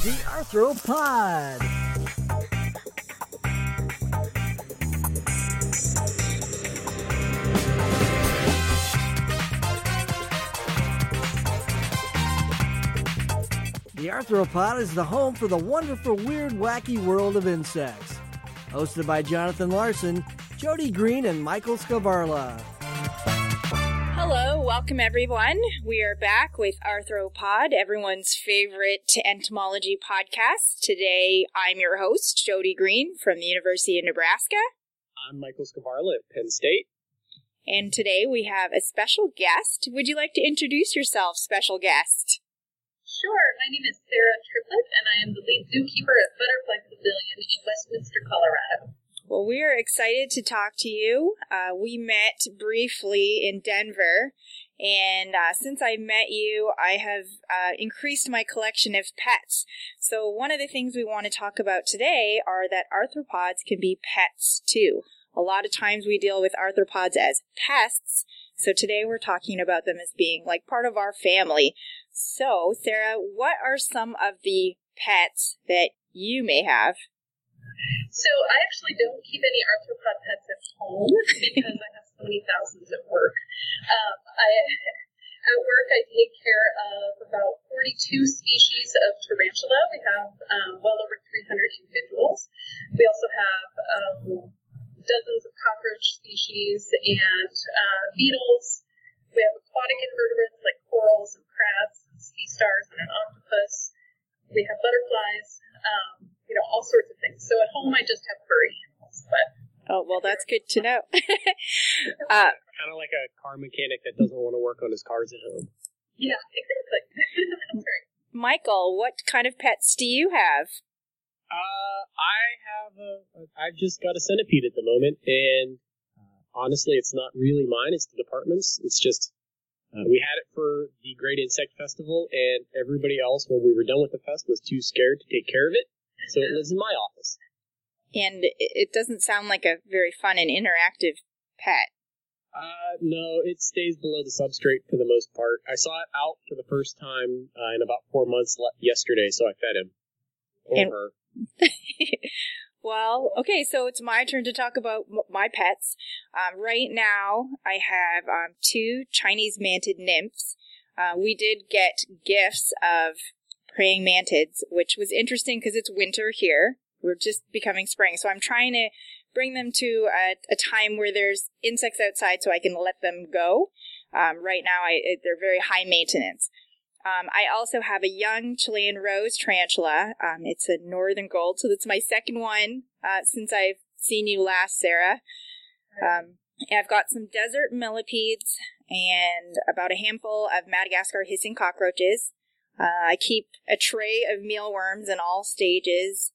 The Arthropod. The Arthropod is the home for the wonderful, weird, wacky world of insects. Hosted by Jonathan Larson, Jody Green, and Michael Scavarla. Hello, welcome everyone. We are back with Arthropod, everyone's favorite entomology podcast. Today, I'm your host, Jody Green from the University of Nebraska. I'm Michael Scavarla at Penn State. And today we have a special guest. Would you like to introduce yourself, special guest? Sure. My name is Sarah Triplett, and I am the lead zookeeper at Butterfly Pavilion in Westminster, Colorado. Well, we are excited to talk to you. We met briefly in Denver, and since I met you, I have increased my collection of pets. So one of the things we want to talk about today are that arthropods can be pets too. A lot of times we deal with arthropods as pests, so today we're talking about them as being like part of our family. So, Sarah, what are some of the pets that you may have? So, I actually don't keep any arthropod pets at home because I have so many thousands at work. At work, I take care of about 42 species of tarantula. We have well over 300 individuals. We also have dozens of cockroach species and beetles. We have aquatic invertebrates like corals and crabs, and sea stars, and an octopus. We have butterflies, all sorts of things. So at home, I just have furry animals. But oh, well, that's good to know. Kind of like a car mechanic that doesn't want to work on his cars at home. Yeah, exactly. That's right. Michael, what kind of pets do you have? I've just got a centipede at the moment, and honestly, it's not really mine. It's the department's. It's just, we had it for the Great Insect Festival, and everybody else, when we were done with the fest, was too scared to take care of it, so it lives in my office. And it doesn't sound like a very fun and interactive pet. No, it stays below the substrate for the most part. I saw it out for the first time in about 4 months yesterday, so I fed him. Or her. Well, okay, so it's my turn to talk about my pets. Right now, I have 2 Chinese mantid nymphs. We did get gifts of praying mantids, which was interesting because it's winter here. We're just becoming spring, so I'm trying to bring them to a time where there's insects outside so I can let them go. Right now, they're very high maintenance. I also have a young Chilean rose tarantula. It's a northern gold, so that's my second one since I've seen you last, Sarah. I've got some desert millipedes and about a handful of Madagascar hissing cockroaches. I keep a tray of mealworms in all stages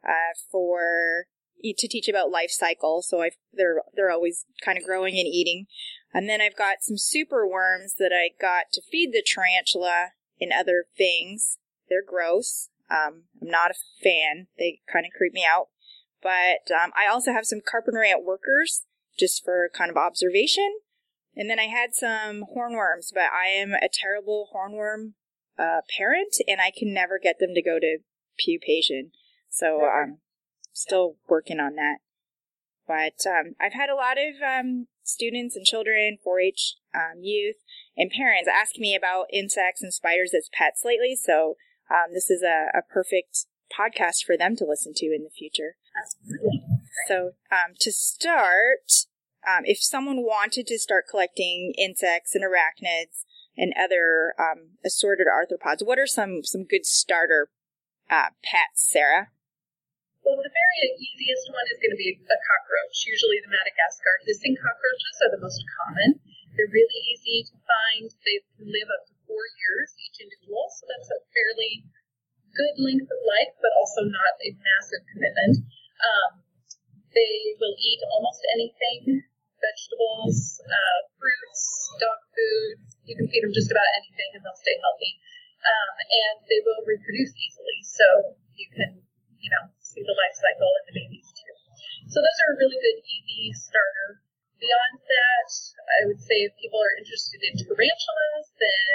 to teach about life cycle, so they're always kind of growing and eating. And then I've got some super worms that I got to feed the tarantula in other things. They're gross. I'm not a fan. They kind of creep me out. But I also have some carpenter ant workers just for kind of observation. And then I had some hornworms, but I am a terrible hornworm parent, and I can never get them to go to pupation. So I'm still working on that. But I've had a lot of students and children, 4-H youth, and parents ask me about insects and spiders as pets lately, so this is a perfect podcast for them to listen to in the future. So to start, if someone wanted to start collecting insects and arachnids and other assorted arthropods, what are some good starter pets, Sarah? Well, the very easiest one is going to be a cockroach. Usually the Madagascar hissing cockroaches are the most common. They're really easy to find. They can live up to 4 years, each individual, so that's a fairly good length of life, but also not a massive commitment. They will eat almost anything, vegetables, fruits, dog food. You can feed them just about anything and they'll stay healthy. And they will reproduce easily, so you can, see the life cycle in the babies too. So those are a really good, easy starter. Beyond that, I would say if people are interested in tarantulas, then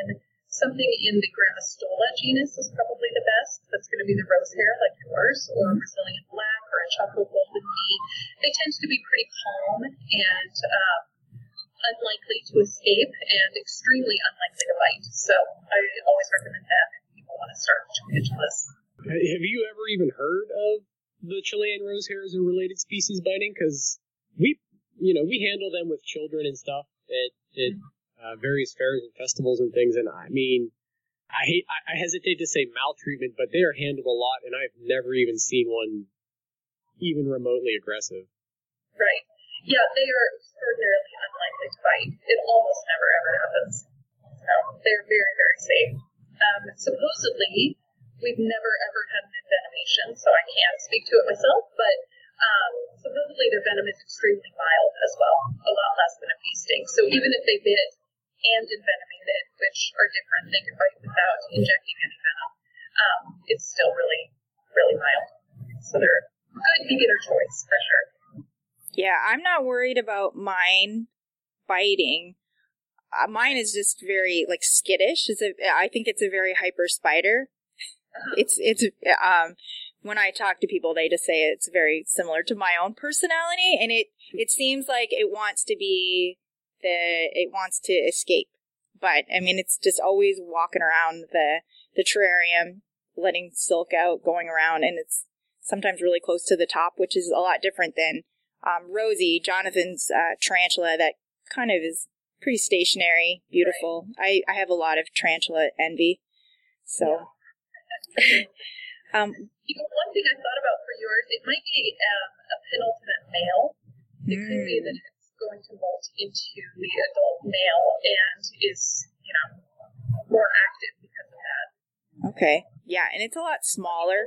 something in the Grammostola genus is probably the best. That's going to be the rose hair like yours, or a Brazilian black, or a chocolate golden bee. They tend to be pretty calm and unlikely to escape and extremely unlikely to bite. So I always recommend that if people want to start tarantulas. Have you ever even heard of the Chilean rose hair as a related species biting? Because we handle them with children and stuff at various fairs and festivals and things. And I mean, I hesitate to say maltreatment, but they are handled a lot, and I've never even seen one even remotely aggressive. Right. Yeah, they are extraordinarily unlikely to bite. It almost never ever happens. So they're very, very safe. Supposedly, we've never ever had an envenomation, so I can't speak to it myself, but supposedly their venom is extremely mild as well, a lot less than a bee sting. So even if they bit and envenomated, which are different, they can bite without injecting any venom, it's still really, really mild. So they're a good beginner choice for sure. Yeah, I'm not worried about mine biting. Mine is just very skittish. I think it's a very hyper spider. It's when I talk to people, they just say it's very similar to my own personality, and it seems like it wants to escape. But I mean, it's just always walking around the terrarium, letting silk out, going around, and it's sometimes really close to the top, which is a lot different than Rosie, Jonathan's tarantula, that kind of is pretty stationary, beautiful. Right. I have a lot of tarantula envy. So, one thing I thought about for yours, it might be a penultimate male. It could be that it's going to molt into the adult male and is, more active because of that. Okay. Yeah, and it's a lot smaller.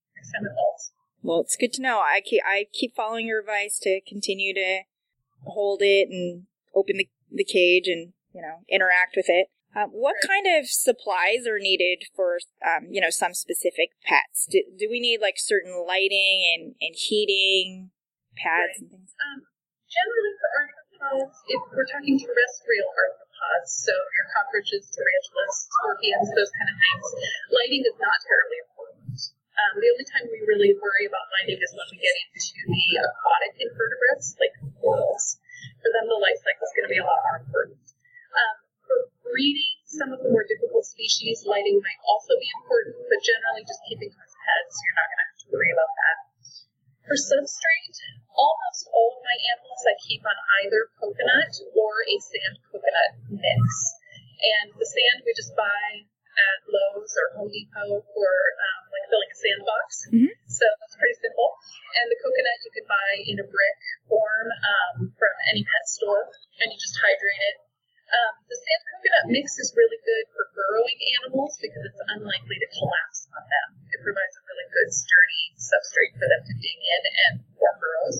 Well, it's good to know. I keep following your advice to continue to hold it and open the cage and, interact with it. What kind of supplies are needed for, some specific pets? Do we need certain lighting and heating pads and things? Generally for arthropods, if we're talking terrestrial arthropods, so your cockroaches, tarantulas, scorpions, those kind of things, lighting is not terribly important. The only time we really worry about lighting is when we get into the aquatic invertebrates, like corals. For them, the life cycle is going to be a lot more important. For breeding some of the more difficult species, lighting might also be important, but generally just keeping them as pets, you're not going to have to worry about that. For substrate, almost all of my animals I keep on either coconut or a sand coconut mix. And the sand we just buy at Lowe's or Home Depot for filling a sandbox. Mm-hmm. So that's pretty simple. And the coconut you can buy in a brick form from any pet store, and you just hydrate it. The sand coconut mix is really good for burrowing animals because it's unlikely to collapse on them. It provides a really good sturdy substrate for them to dig in and form burrows.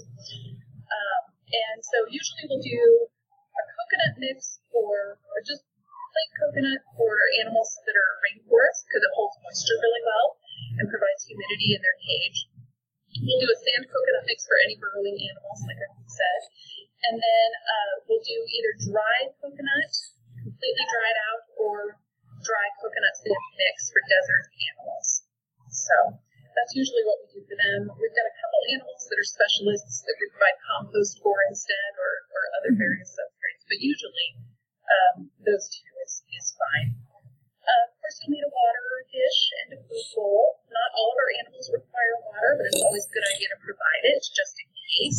And so usually we'll do a coconut mix or just plain coconut for animals that are rainforests because it holds moisture really well and provides humidity in their cage. We'll do a sand coconut mix for any burrowing animals, like I said. And then we'll do either dry coconut, completely dried out, or dry coconut sand mix for desert animals. So that's usually what we do for them. We've got a couple animals that are specialists that we provide compost for instead, or other various substrates. But usually those two is fine. Of course, you'll need a water dish and a food bowl. Not all of our animals require water, but it's always a good idea to provide it just in case.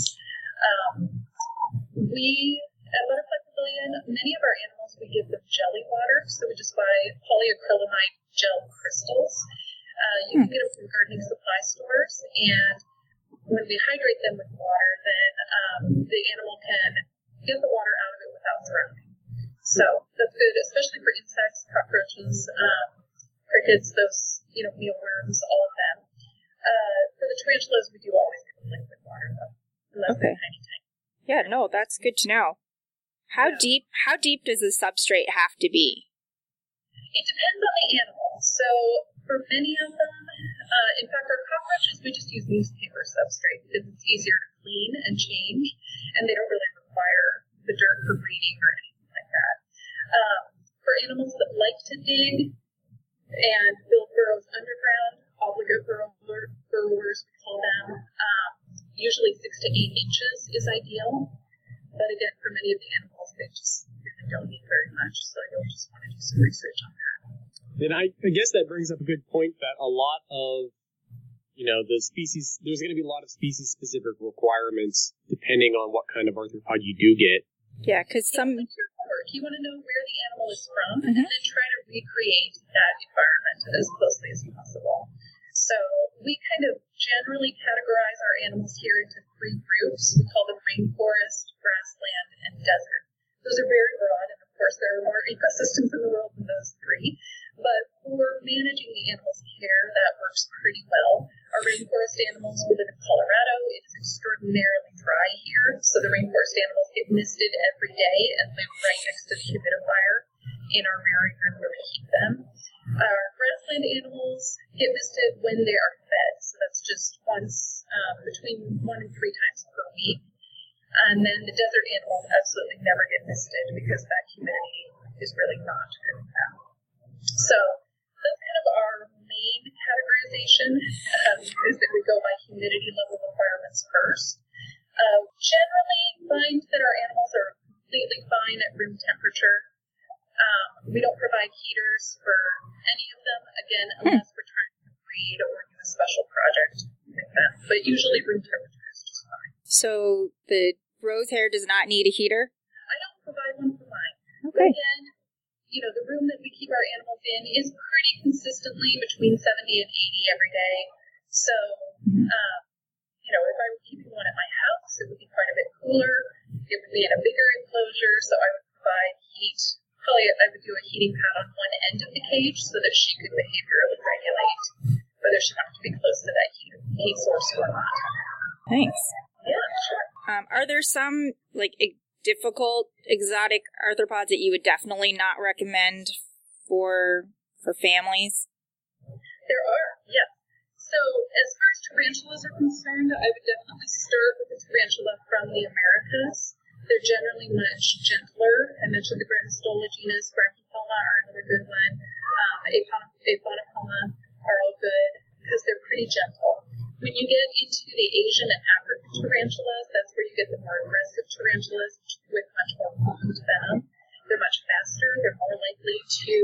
We, at Butterfly Pavilion, many of our animals, we give them jelly water. So we just buy polyacrylamide gel crystals. You can get them from gardening supply stores. And when we hydrate them with water, then the animal can get the water out of it without drowning. So that's good, especially for insects, cockroaches, crickets, those, mealworms, all of them. For the tarantulas, we do always give them liquid water, though, unless they're tiny tank. Yeah, no, that's good to know. How deep does the substrate have to be? It depends on the animal. So for many of them, in fact, our cockroaches, we just use newspaper substrate because it's easier to clean and change, and they don't really require the dirt for breeding or anything like that. For animals that like to dig, Usually 6 to 8 inches is ideal. But again, for many of the animals, they just really don't need very much. So you'll just want to do some research on that. And I guess that brings up a good point that a lot of, the species, there's going to be a lot of species-specific requirements depending on what kind of arthropod you do get. Yeah, because some... Like your homework, you want to know where the animal is from, and then try to recreate that environment as closely as possible. So we kind of generally categorize our animals here into 3 groups. We call them rainforest, grassland, and desert. Those are very broad, and of course there are more ecosystems in the world than those 3. But for managing the animals' care, that works pretty well. Our rainforest animals, we live in Colorado. It is extraordinarily dry here, so the rainforest animals get misted every day and live right next to the humidifier in our rearing room where we keep them. Our grassland animals get misted when they are fed, so that's just once, between 1 and 3 times per week. And then the desert animals absolutely never get misted because that humidity is really not good for them. So that's kind of our main categorization, is that we go by humidity level requirements first. Generally find that our animals are completely fine at room temperature. We don't provide heaters for any of them, again, unless we're trying to breed or do a special project with them. But usually room temperature is just fine. So the rose hair does not need a heater? I don't provide one for mine. Okay. But again, the room that we keep our animals in is pretty consistently between 70 and 80 every day. So, if I were keeping one at my house, it would be quite a bit cooler. It would be in a bigger enclosure, so I would provide heat. Probably I would do a heating pad on one end of the cage so that she could behaviorally regulate whether she wanted to be close to that heat source or not. Thanks. Yeah, sure. Are there some, difficult exotic arthropods that you would definitely not recommend for families? There are, yes. So as far as tarantulas are concerned, I would definitely start with the tarantula from the Americas. They're generally much gentler. I mentioned the Granistola genus, Brachypelma are another good one. Aphonopelma are all good because they're pretty gentle. When you get into the Asian and African tarantulas, that's where you get the more aggressive tarantulas with much more potent venom. They're much faster. They're more likely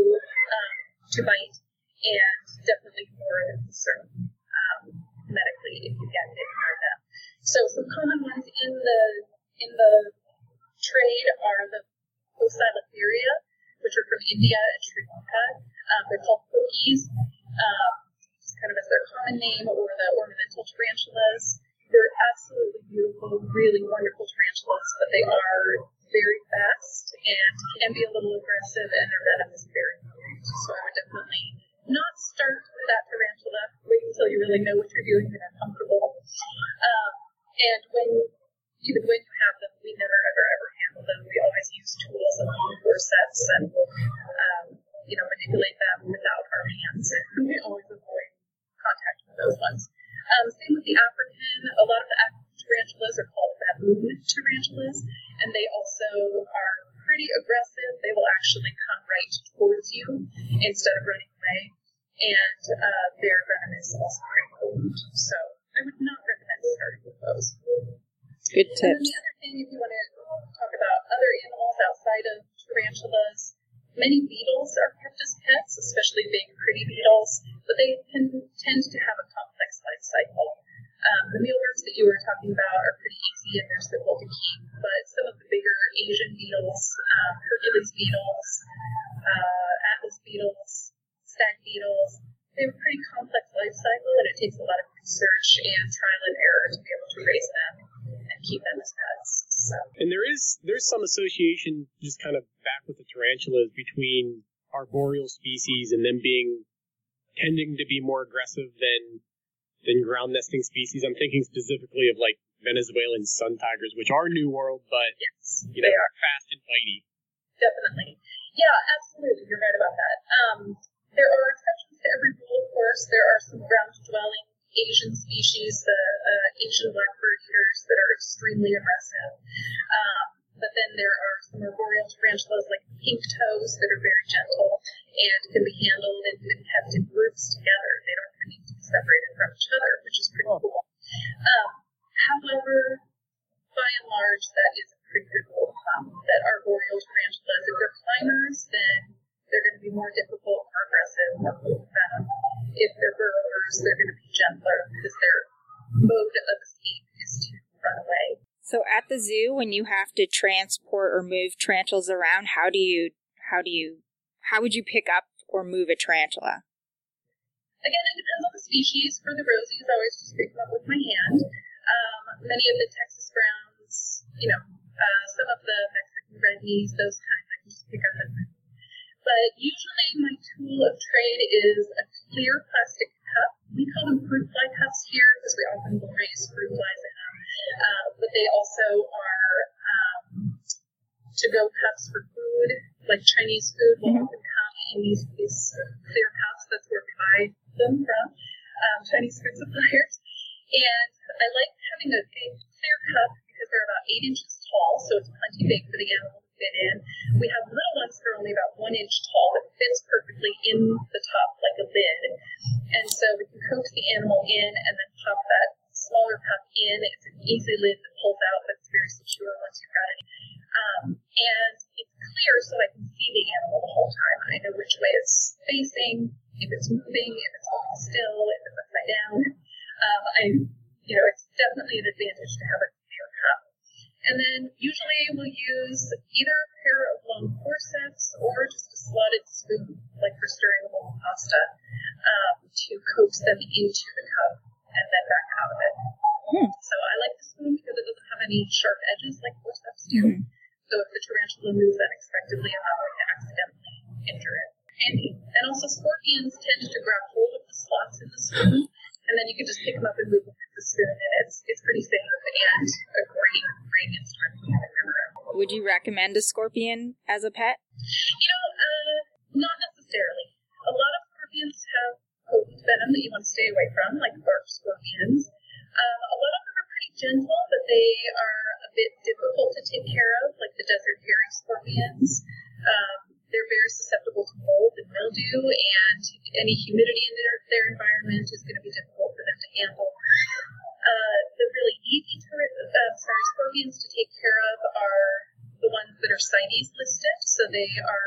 to bite, and definitely more of a concern medically if you get bitten by them. So some common ones in the trade are the Poecilotheria, which are from India and Sri Lanka. They're called pokies. Kind of as their common name, or the ornamental tarantulas. They're absolutely beautiful, really wonderful tarantulas, but they are very fast and can be a little aggressive, and their venom is very potent. So I would definitely not start with that tarantula. Wait until you really know what you're doing and are comfortable. And even when you have them, we never, ever handle them. We always use tools and forceps and manipulate them without our hands. We always avoid contact with those ones. Same with the African. A lot of the African tarantulas are called baboon tarantulas, and they also are pretty aggressive. They will actually come right towards you instead of running away, and their venom is also pretty potent. So I would not recommend starting with those. Good tips. And then the other thing, if you want to talk about other animals outside of tarantulas, many beetles are kept as pets, especially big, pretty beetles, but they can tend to have a complex life cycle. The mealworms that you were talking about are pretty easy and they're simple to keep, but some of the bigger Asian beetles, Hercules beetles, Atlas beetles, stag beetles, they have a pretty complex life cycle, and it takes a lot of research and trial and error to be able to raise them and keep them as pets. So. And there's some association, just kind of back with the tarantulas, between arboreal species and them tending to be more aggressive than ground nesting species. I'm thinking specifically of Venezuelan sun tigers, which are New World, but yes, they are fast and bitey. Definitely. Yeah, absolutely. You're right about that. There are exceptions to every rule, of course. There are some ground-dwelling Asian species, the Asian blackbird eaters, that are extremely aggressive. But then there are some arboreal tarantulas like pink toes that are very gentle and can be handled and kept in groups together. They don't even need to be separated from each other, which is pretty cool. However, if they're burrowers, they're going to be gentler because their mode of escape is to run away. So at the zoo, when you have to transport or move tarantulas around, how would you pick up or move a tarantula? Again, it depends on the species. For the rosies, I always just pick them up with my hand. Many of the Texas browns, some of the Mexican red knees, those kinds, I can just pick up and move. But usually my tool of trade is a clear plastic cup. We call them fruit fly cups here because we often will raise fruit flies in them. But they also are to-go cups for food, like Chinese food will often come in these clear cups. That's where we buy them from, Chinese food suppliers. And I like having a clear cup because they're about 8 inches tall, so it's plenty big for the animal to fit in. We have little ones that are only about 1 inch tall that fits perfectly in the top like a lid. And so we can coax the animal in and then pop that smaller cup in. It's an easy lid that pulls out, but it's very secure once you've got it. And it's clear so I can see the animal the whole time. I know which way it's facing, if it's moving, if it's holding still, if it's upside down. It's definitely an advantage to have a clear cup. And then usually we'll use either a pair of long forceps or just a slotted spoon, like for stirring a bowl of pasta, to coax them into the cup and then back out of it. So I like the spoon because it doesn't have any sharp edges like forceps do. So if the tarantula moves unexpectedly, I'm not going to accidentally injure it. And also scorpions tend to grab hold of the slots in the spoon, and then you can just pick them up and move them with the spoon, and it's pretty safe and a great instrument to remember. Would you recommend a scorpion as a pet? Not necessarily. A lot of scorpions have potent venom that you want to stay away from, like bark scorpions. A lot of them are pretty gentle, but they are a bit difficult to take care of, like the desert hairy scorpions. They're very susceptible to mold and mildew, and any humidity in their environment is going to be difficult for them to handle. The really easy scorpions to take care of are the ones that are CITES listed. So they are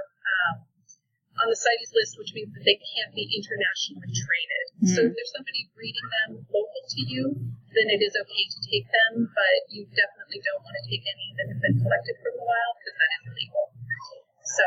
on the CITES list, which means that they can't be internationally traded. So if there's somebody breeding them local to you, then it is okay to take them, but you definitely don't want to take any that have been collected from the wild because that is illegal. So,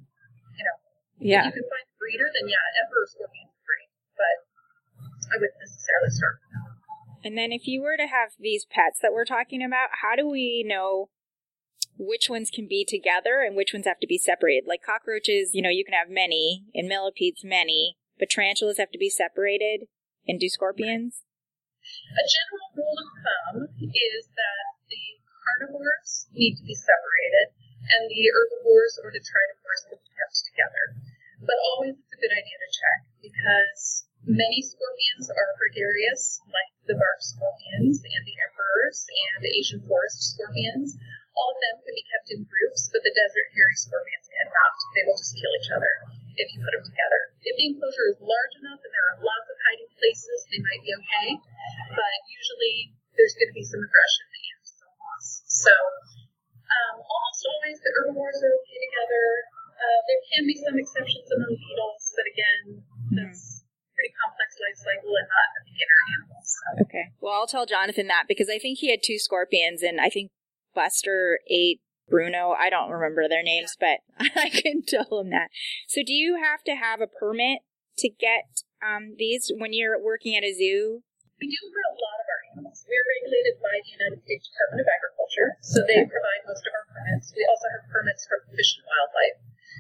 if you can find a breeder, then emperor scorpions are great, but I wouldn't necessarily start with them. And then if you were to have these pets that we're talking about, how do we know which ones can be together and which ones have to be separated? Like cockroaches, you can have many, and millipedes many, but tarantulas have to be separated, and do scorpions? A general rule of thumb is that the carnivores need to be separated, and the herbivores or the tridivores can be kept together. But always it's a good idea to check, because many scorpions are gregarious, like the bark scorpions and the emperors and the Asian forest scorpions. All of them can be kept in groups, but the desert hairy scorpions cannot. They will just kill each other if you put them together. If the enclosure is large enough and there are lots of hiding places, they might be okay, but usually there's going to be some aggression and some loss. So almost always the herbivores are okay together. There can be some exceptions among beetles, but again, that's pretty complex life cycle and not a beginner animal. So. Okay. Well, I'll tell Jonathan that because I think he had 2 scorpions, and I think Buster ate Bruno. I don't remember their names, but I can tell him that. So do you have to have a permit to get these when you're working at a zoo? We do for a lot of our animals. We're regulated by the United States Department of Agriculture, so they provide most of our permits. We also have permits from Fish and Wildlife.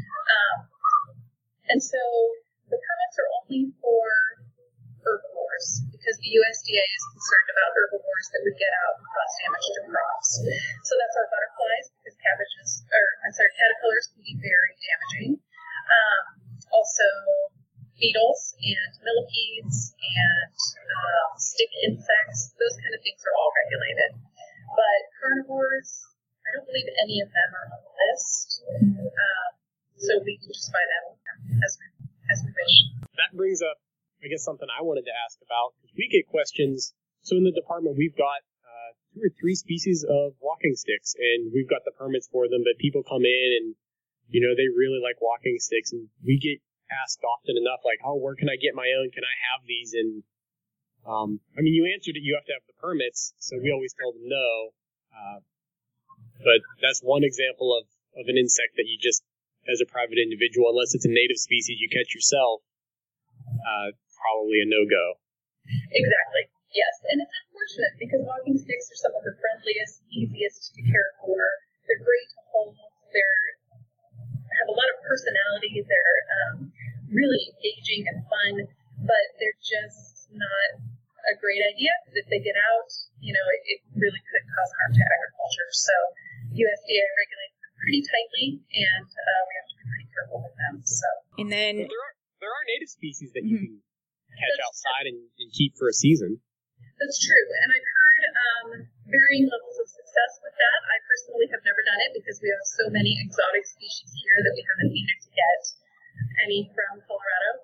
And so the permits are only for herbivores because the USDA is concerned about herbivores that would get out and cause damage to crops. So that's our butterflies, because caterpillars can be very damaging. Also beetles and millipedes and stick insects, those kind of things are all regulated. But carnivores, I don't believe any of them are on the list. So we can just buy them as we wish. That brings up, I guess, something I wanted to ask about, because we get questions. So in the department, we've got 2 or 3 species of walking sticks, and we've got the permits for them, but people come in and, they really like walking sticks, and we get asked often enough, like, oh, where can I get my own? Can I have these? And, I mean, you answered it, you have to have the permits, so we always told them no. But that's one example of an insect that you just, as a private individual, unless it's a native species you catch yourself, probably a no-go. Exactly. Yes, and it's unfortunate because walking sticks are some of the friendliest, easiest to care for. They're great to hold. They have a lot of personality. They're really engaging and fun, but they're just not a great idea because if they get out, it really could cause harm to agriculture. So USDA regulates them pretty tightly, and we have to be pretty careful with them. So, and then there are native species that you can catch outside and keep for a season. That's true, and I've heard varying levels of success with that. I personally have never done it because we have so many exotic species here that we haven't needed to get any from Colorado.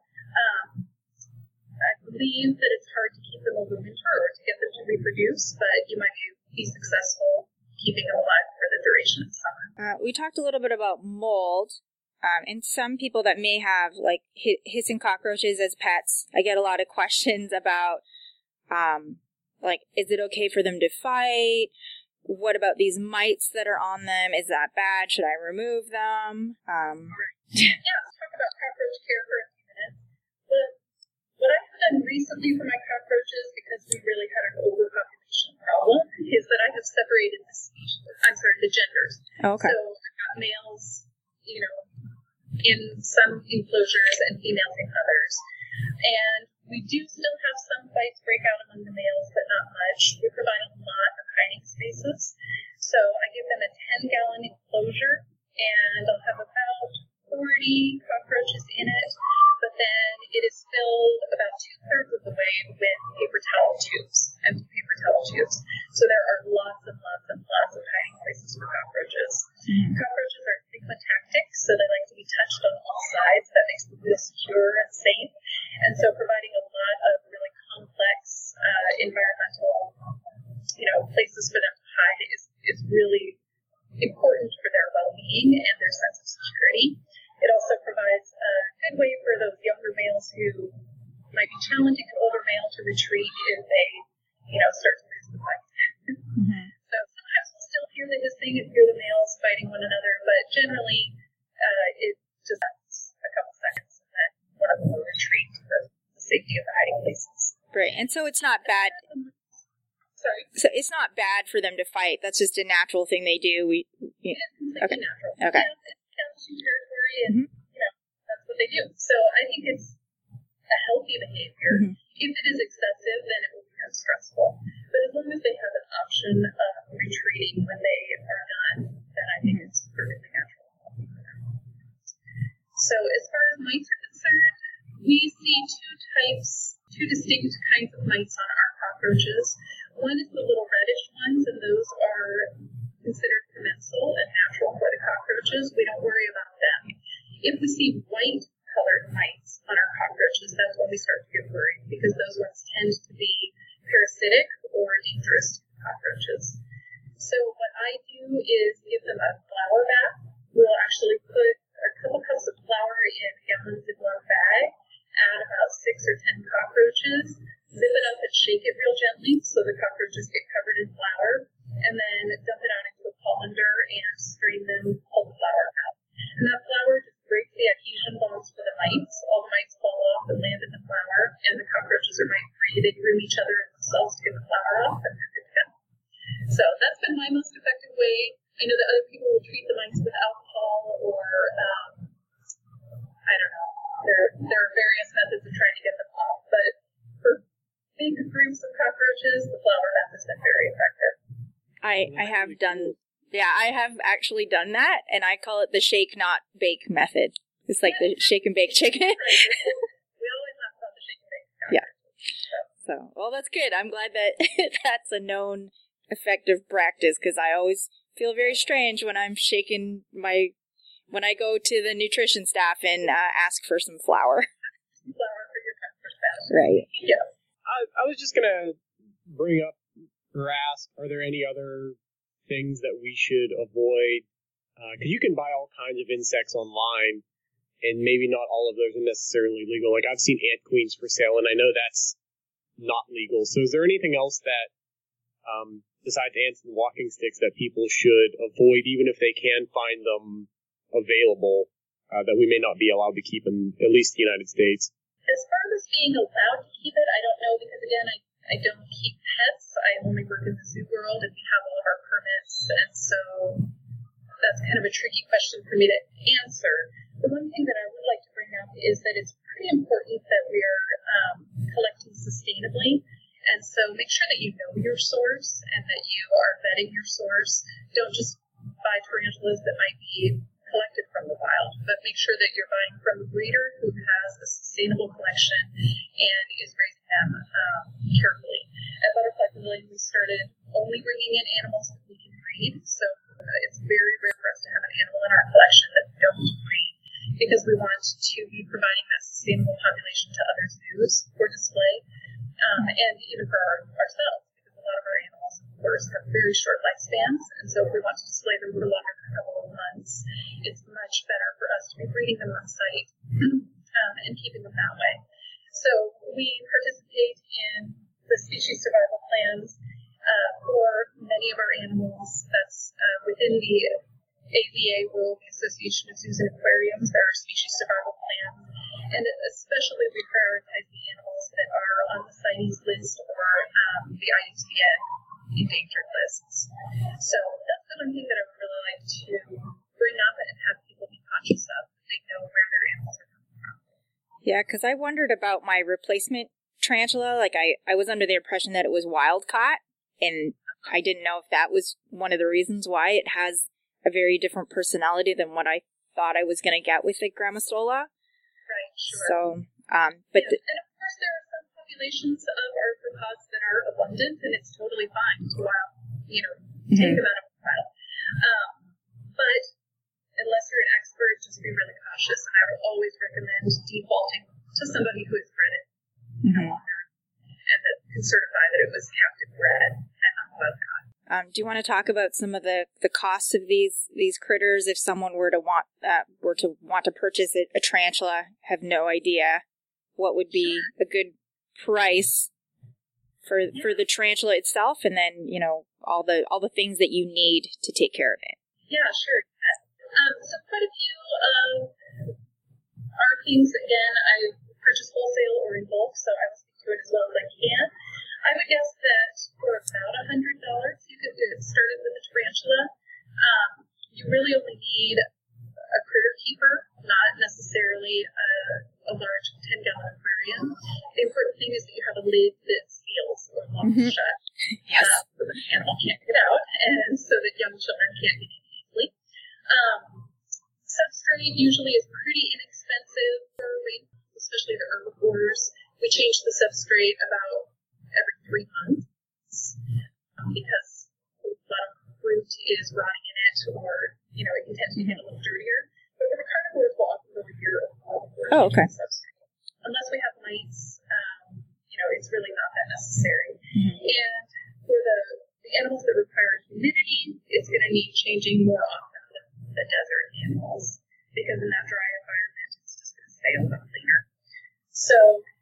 I believe that it's hard to keep them over winter or to get them to reproduce, but you might be successful keeping them alive for the duration of summer. We talked a little bit about mold. And some people that may have like hissing cockroaches as pets, I get a lot of questions about like, is it okay for them to fight? What about these mites that are on them? Is that bad? Should I remove them? Yeah, let's talk about cockroach care for a few minutes. What I have done recently for my cockroaches, because we really had an overpopulation problem, is that I have separated the genders. Okay. So I've got males, in some enclosures and females in others. And we do still have some fights break out among the males, but not much. We provide a lot of hiding spaces. So I give them a 10-gallon enclosure, and I'll have about 40 cockroaches in it. But then it is filled about 2/3 of the way with paper towel tubes, empty paper towel tubes. So there are lots and lots and lots of hiding places for cockroaches. Cockroaches are stigmatactic, so they like to be touched on all sides. That makes them feel secure and safe. And so providing a lot of really complex environmental, places for them to hide is really important for their well-being and their sense of security. It also provides a good way for those younger males who might be challenging an older male to retreat if they, start to lose the fight. So sometimes we'll still hear the hissing and hear the males fighting one another, but generally it just lasts a couple seconds and then one of them will retreat to the safety of the hiding places. Right, and so it's not bad. Sorry. So it's not bad for them to fight. That's just a natural thing they do. It is completely natural. Okay. Yeah, it's challenging territory, and that's what they do. So I think it's a healthy behavior. If it is excessive, then it will become stressful. But as long as they have an option of retreating when they are done, then I think it's perfectly natural. So as far as mites are concerned, we see two distinct kinds of mites on our cockroaches. One is the little reddish ones, and those are considered commensal and natural for the cockroaches. We don't worry about them. If we see white-colored mites on our cockroaches, that's when we start to get worried, because those ones tend to be parasitic or dangerous to cockroaches. So what I do is give them a flour bath. We'll actually put a couple cups of flour in a gallon Ziploc bag, add about 6 or 10 cockroaches, zip it up and shake it real gently so the cockroaches get covered in flour, and then dump it out into a colander and strain them, pull the flour out. And that flour just breaks the adhesion bonds for the mites. All the mites fall off and land in the flour, and the cockroaches are mite-free. They groom each other and themselves to get the flour off, and they're good to go. So that's been my most effective way. I know that other people will treat the mites with alcohol or, I don't know. There are various methods of trying to get them off, but for big groups of cockroaches, the flour bath has been very effective. I have done, I have actually done that, and I call it the shake not bake method. It's like the shake and bake chicken. Right. We always laugh about the shake and bake cockroaches. Yeah. So, well, that's good. I'm glad that that's a known effective practice, because I always feel very strange when I'm shaking when I go to the nutrition staff and ask for some flour. Flour for your cockroach bath. Right. Yeah. I was just going to bring up or ask, are there any other things that we should avoid? Because you can buy all kinds of insects online, and maybe not all of those are necessarily legal. Like I've seen ant queens for sale, and I know that's not legal. So is there anything else that, besides ants and walking sticks, that people should avoid, even if they can find them available, that we may not be allowed to keep in at least the United States? As far as being allowed to keep it, I don't know, because again, I don't keep pets. I only work in the zoo world, and we have all of our permits, and so that's kind of a tricky question for me to answer. The one thing that I would like to bring up is that it's pretty important that we are collecting sustainably, and so make sure that you know your source and that you are vetting your source. Don't just buy tarantulas that might be collected from the wild, but make sure that you're buying from a breeder who has a sustainable collection and is raising them carefully. At Butterfly Pavilion, we started only bringing in animals that we can breed, so it's very rare for us to have an animal in our collection that we don't breed, because we want to be providing that sustainable population to other zoos for display, and even for ourselves, because a lot of our animals, of course, have very short lifespans, and so if we want to display them for longer than a couple of months, it's much better for us to be breeding them on site and keeping them that way. So we participate in the species survival plans for many of our animals. That's within the AZA World Association of Zoos and Aquariums. There are species survival plans, and especially we prioritize the animals that are on the CITES list or the IUCN endangered lists. So that's the one thing that I would really like to bring up and have people be conscious of. They know where their animals are coming from. Yeah, because I wondered about my replacement tarantula. Like I was under the impression that it was wild caught, and I didn't know if that was one of the reasons why it has a very different personality than what I thought I was going to get with the Grammostola. Right, sure. So, but and of course there are some populations of arthropods that are abundant, and it's totally fine to take them out of the wild. But unless you're an expert, just be really cautious, and I would always recommend defaulting to somebody who has bred it and that can certify that it was captive bred and not wild caught. Do you want to talk about some of the costs of these critters if someone were to want to purchase a tarantula, have no idea what would be a good price for the tarantula itself, and then all the things that you need to take care of it? Yeah, sure. So quite a few of our things, again, I purchase wholesale or in bulk, so I will speak to it as well as I can. I would guess that for about $100, you could get started with a tarantula. You really only need a critter keeper, not necessarily a large 10-gallon aquarium. The important thing is that you have a lid that seals or locks shut. Yes. So the animal can't get out, and so that young children can't get in easily. Substrate usually is pretty inexpensive for rainfall, especially the herbivores. We change the substrate about every 3 months because a lot of fruit is rotting in it, or it can tend to get a little dirtier. But for the carnivores, we'll often go a year before substrate. Unless we have mites, it's really not that necessary. And for the animals that require humidity, it's going to need changing more often than the desert animals, because in that dry environment, it's just going to stay a little cleaner. So,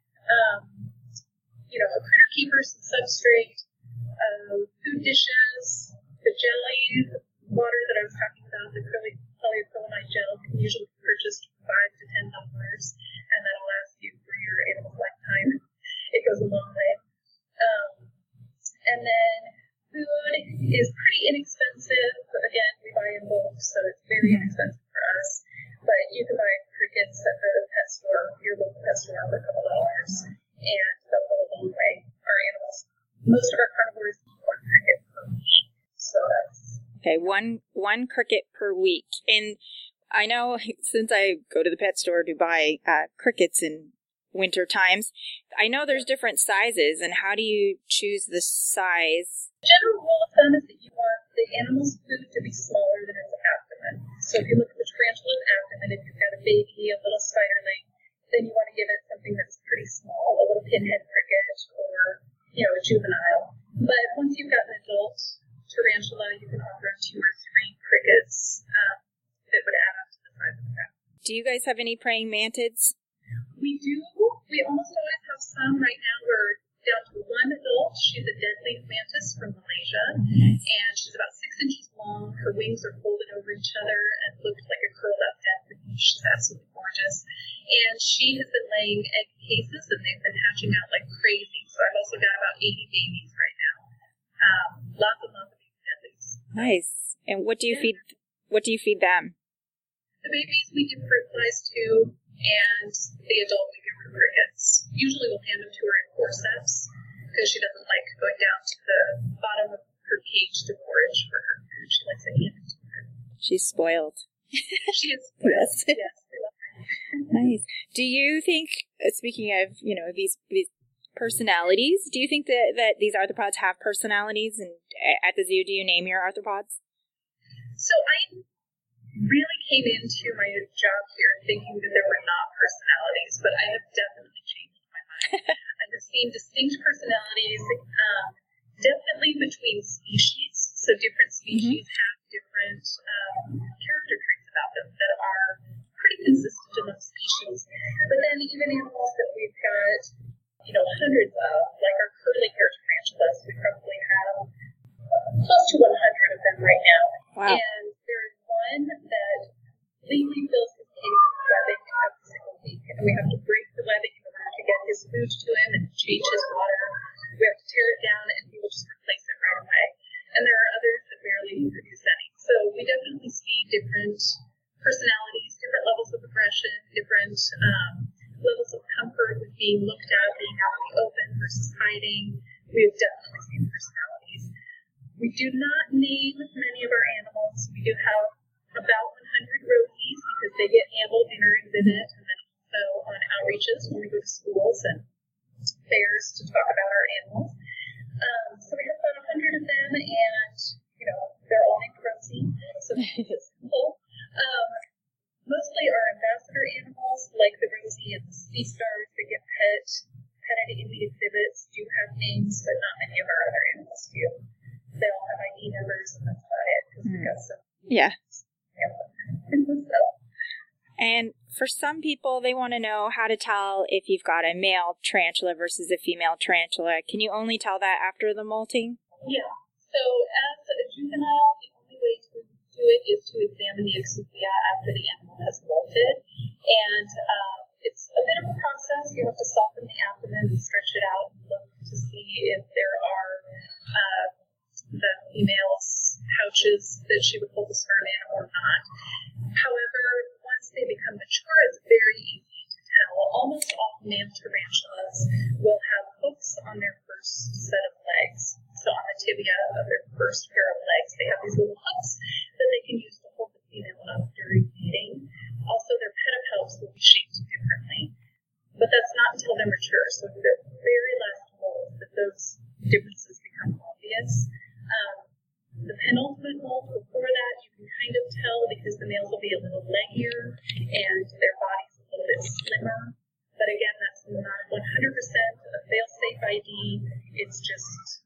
a critter keeper, some substrate, food dishes, the jelly, the water that I was talking about, the polyacrylamide gel can usually be purchased for $5 to $10, and that'll last you for your animal's lifetime. It goes a long way. And then food is pretty inexpensive. Again, we buy in bulk, so it's very inexpensive for us. But you can buy crickets at the pet store, your local pet store, for a couple dollars, and they'll go a long way. Our animals, most of our carnivores eat one cricket per week, so that's okay. One cricket per week, and I know since I go to the pet store to buy crickets in winter times, I know there's different sizes, and how do you choose the size? The general rule of thumb is that you want the animal's food to be smaller than its abdomen. So if you look at the tarantula's abdomen, if you've got a baby, a little spiderling, then you want to give it something that's pretty small, a little pinhead cricket or, a juvenile. But once you've got an adult tarantula, you can offer 2 or 3 crickets that would add up to the size of the abdomen. Do you guys have any praying mantids? We do. We almost always have some. Right now we're down to one adult. She's a deadleaf mantis from Malaysia, and she's about 6 inches long. Her wings are folded over each other and looked like a curled up deathleaf. She's absolutely gorgeous. And she has been laying egg cases, and they've been hatching out like crazy. So I've also got about 80 babies right now. Lots and lots of baby deadleafs. Nice. And what do you feed? What do you feed them? The babies we give fruit flies to, and the adult we give her crickets. Usually we'll hand them to her in forceps because she doesn't like going down to the bottom of her cage to forage for her food. She likes it handed to her. She's spoiled. She is spoiled. Yes. Yes, we love her. Nice. Do you think, speaking of, these personalities, do you think that these arthropods have personalities? And at the zoo, do you name your arthropods? So I really came into my job here thinking that there were not personalities, but I have definitely changed my mind. I have seen distinct personalities, definitely between species. So different species have different character traits about them that are pretty consistent among species. But then even animals that we've got, hundreds of, like our curly-haired tarantulas, we probably have close to 100 of them right now. Wow. And there is one that completely fills his cage with webbing every single week. And we have to break the webbing in order to get his food to him and change his water. We have to tear it down and he will just replace it right away. And there are others that barely produce any. So we definitely see different personalities, different levels of aggression, different levels of comfort with being looked at, being out in the open versus hiding. We have definitely seen personalities. We do not name many of our animals. We do have about 100 roadies because they get handled in our exhibit and then also on outreaches when we go to schools and fairs to talk about our animals. So we have about 100 of them, and they're all named Rosie. So it's simple. Mostly our ambassador animals, like the Rosie and the sea stars that get petted in the exhibits, do have names, but not many of our other animals do. They all have ID numbers, and that's about it, because we've got some. Yeah. So. And for some people, they want to know how to tell if you've got a male tarantula versus a female tarantula. Can you only tell that after the molting? Yeah. So as a juvenile, the only way to do it is to examine the exuvia after the animal has molted. And it's a bit of a process. You have to soften the abdomen and stretch it out and look to see if there are the female's pouches that she would hold the sperm in or not. However, once they become mature, it's very easy to tell. Almost all male tarantulas will have hooks on their first set of legs. So on the tibia of their first pair of legs, they have these little hooks that they can use to hold the female up during mating. Also, their pedipalps will be shaped differently. But that's not until they're mature. So the very last molt that those differences become obvious. The penultimate molt before that, you can kind of tell because the males will be a little leggier and their body's a little bit slimmer. But again, that's not 100% a fail-safe ID. It's just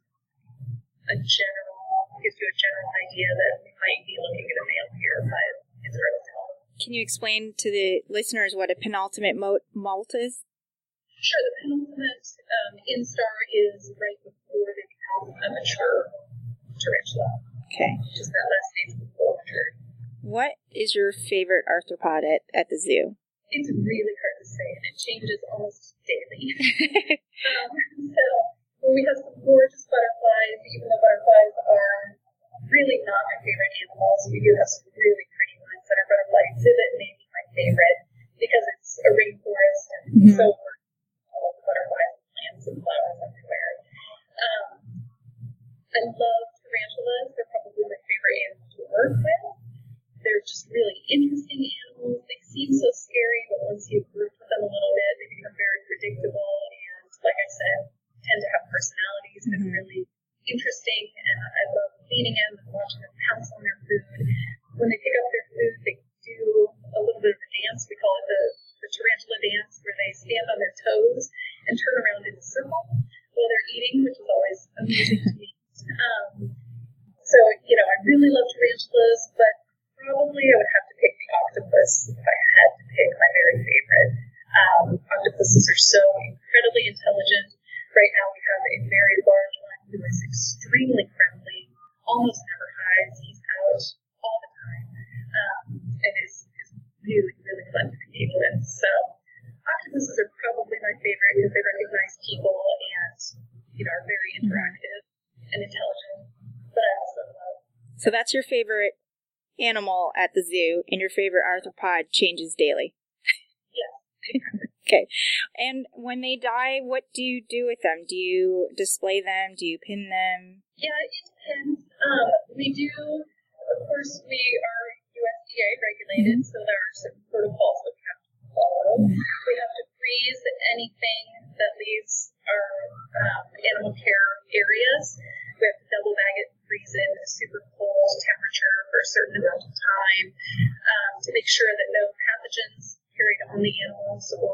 gives you a general idea that we might be looking at a male here, but it's hard to tell. Can you explain to the listeners what a penultimate molt is? Sure, the penultimate instar is right before they become a mature tarantula. Okay. Just that last stage before mature. What is your favorite arthropod at the zoo? It's really hard to say, and it changes almost daily. So when we have some gorgeous butterflies, even though butterflies are really not my favorite animals, we do have some really pretty ones. Our butterfly exhibit may be my favorite because it's a rainforest and so all of the butterflies and plants and flowers everywhere. I love tarantulas. They're probably my favorite animal to work with. They're just really interesting animals. They seem so scary, but once you group with them a little bit, they become very predictable and, like I said, tend to have personalities that are really interesting. And I love feeding them and watching them pounce on their food. When they pick up their food, they do a little bit of a dance. We call it the tarantula dance, where they stand on their toes and turn around in a circle while they're eating, which is always amusing to me. So, I really love tarantulas, but probably I would have to pick the octopus if I had to pick pick my very favorite. Octopuses are so incredibly intelligent. Right now we have a very large one who is extremely friendly, almost never hides. He's out all the time, and is really, really fun to behave with. So octopuses are probably my favorite because they recognize people and, are very interactive and intelligent. But I also love. So that's your favorite animal at the zoo, and your favorite arthropod changes daily. Yes. Okay. And when they die, what do you do with them? Do you display them? Do you pin them? Yeah, it depends. We do, of course, we are USDA regulated, so there are certain protocols that we have to follow. We have to freeze anything that leaves our animal care areas. We have to double bag it and freeze it at a super cold temperature for a certain amount of time to make sure that no pathogens carried on the animals or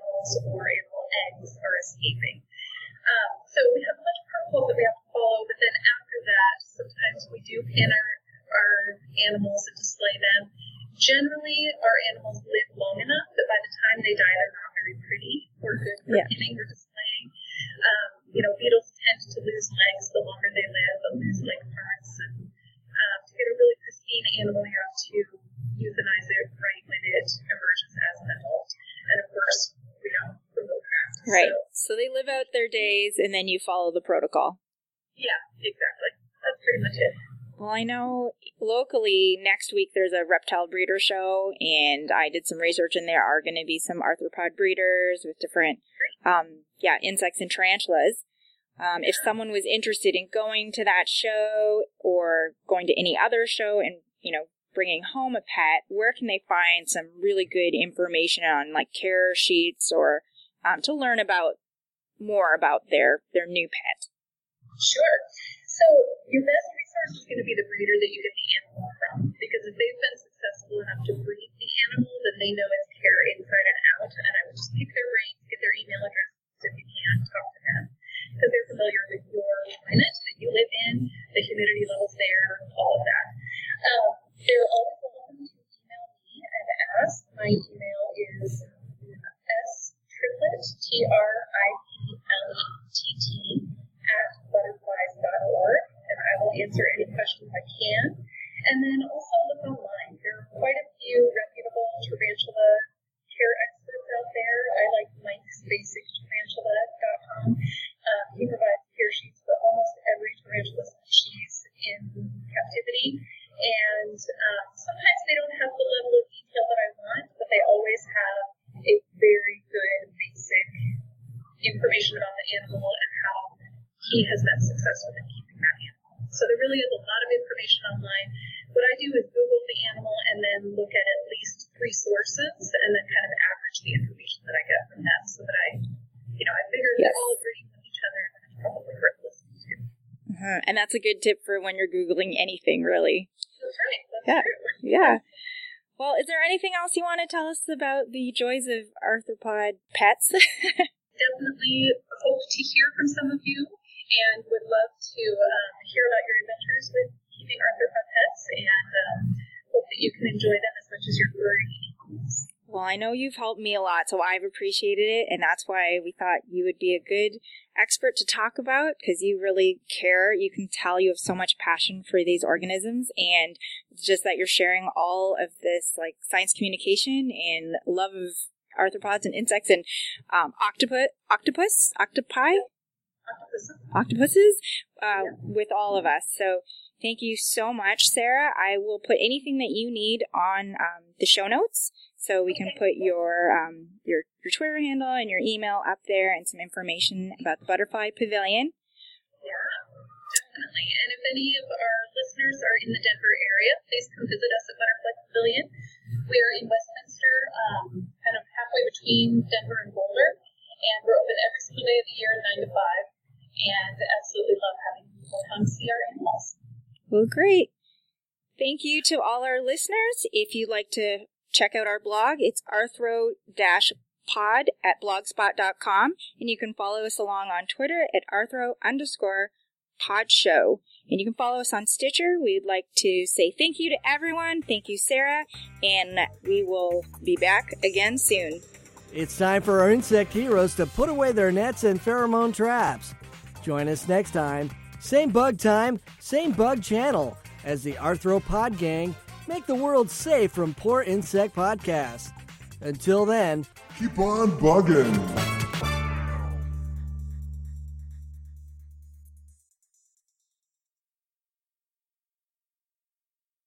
animal eggs are escaping. So we have a bunch of protocols that we have to follow, but then after that, sometimes we do pin our animals and display them. Generally, our animals live long enough that by the time they die, they're not very pretty or good for pinning or displaying. Beetles tend to lose legs the longer they live, but lose leg parts. And to get a really pristine animal, you have to euthanize it right when it emerges as an adult. And of course, remove that. Right. So they live out their days, and then you follow the protocol. Yeah, exactly. That's pretty much it. Well, I know locally next week there's a reptile breeder show, and I did some research, and there are going to be some arthropod breeders with different, insects and tarantulas. If someone was interested in going to that show or going to any other show and, bringing home a pet, where can they find some really good information on like care sheets or to learn more about their new pet? Sure. So your best resource is going to be the breeder that you get the animal from, because if they've been successful enough to breed the animal, then they know its care inside and out. And I would just pick their brains, get their email address if you can, talk to them, because they're familiar with your climate that you live in, the humidity levels there, all of that. They're always welcome to email me and ask. My email is striplet, TRIPLETT, @butterflies.org, and I will answer any questions I can. And then also look online. There are quite a few reputable tarantula care experts out there. I like Mike'sBasicTarantula.com. He provides care sheets for almost every tarantula species in captivity. And sometimes they don't have the level of detail that I want, but they always have a very good basic information about the animal and how he has been successful in keeping that animal. So there really is a lot of information online. What I do is Google the animal and then look at least 3 sources and then kind of average the information that I get from them so that I figure they're all agreeing with each other, and it's probably worth listening to. And that's a good tip for when you're Googling anything, really. That's right. That's true. Yeah. Well, is there anything else you want to tell us about the joys of arthropod pets? Definitely hope to hear from some of you and would love to hear about your adventures with keeping arthropod pets, and hope that you can enjoy them as much as your furry animals. Well, I know you've helped me a lot, so I've appreciated it, and that's why we thought you would be a good expert to talk about, because you really care. You can tell you have so much passion for these organisms, and it's just that you're sharing all of this like science communication and love of arthropods and insects and octopuses with all of us. So thank you so much, Sarah. I will put anything that you need on the show notes, so we can put your Twitter handle and your email up there and some information about the Butterfly Pavilion. Yeah, definitely. And if any of our listeners are in the Denver area, please come visit us at Butterfly Pavilion. We are in Westminster, kind of halfway between Denver and Boulder, and we're open every single day of the year, 9 to 5, and absolutely love having people come see our animals. Well, great. Thank you to all our listeners. If you'd like to check out our blog, it's arthro-pod@blogspot.com, and you can follow us along on Twitter at arthro_podshow. And you can follow us on Stitcher. We'd like to say thank you to everyone. Thank you, Sarah. And we will be back again soon. It's time for our insect heroes to put away their nets and pheromone traps. Join us next time, same bug time, same bug channel, as the Arthropod Gang make the world safe from poor insect podcasts. Until then, keep on bugging.